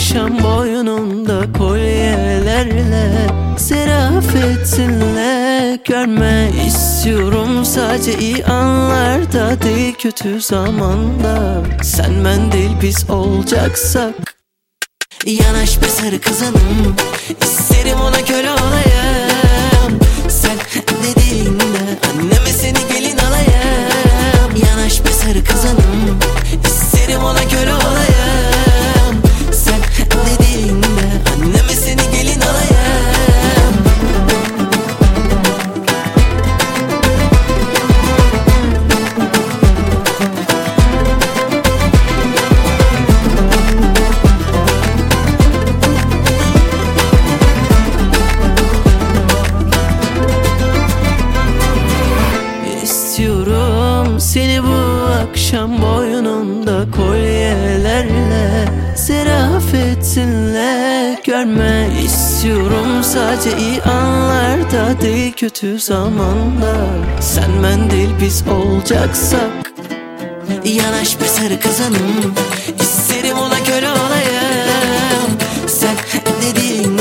akşam boynunda kolyelerle, zerafetinle görme istiyorum. Sadece iyi anlarda değil, kötü zamanda. Sen ben değil biz olacaksak. Yanaş be sarı kızanım, isterim ona köle olayım. Sen dediğinde anneme seni gelin alayım. Yanaş be sarı kızanım, isterim ona köle olayım. Sen dediğinde anneme seni gelin alayım. İstiyorum seni bu akşam boynunda kolyelerle, zerafetinle görme istiyorum. Sadece iyi anlarda değil, kötü zamanda. Sen ben değil biz olacaksak. Yanaş be sarı kızanım, isterim ona köle olayım. Sen dediğin